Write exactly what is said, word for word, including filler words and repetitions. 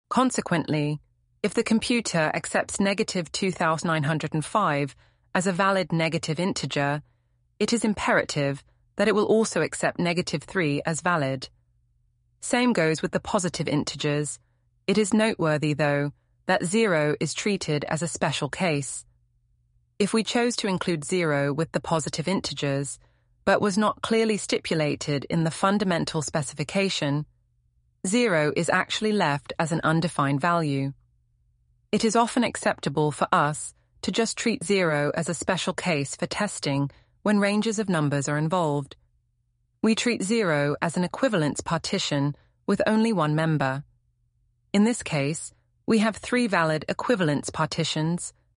Consequently, if the computer accepts negative two thousand nine hundred five as a valid negative integer, it is imperative that it will also accept negative three as valid. Same goes with the positive integers. It is noteworthy, though, that zero is treated as a special case. If we chose to include zero with the positive integers, but was not clearly stipulated in the fundamental specification, zero is actually left as an undefined value. It is often acceptable for us to just treat zero as a special case for testing when ranges of numbers are involved. We treat zero as an equivalence partition with only one member. In this case, we have three valid equivalence partitions,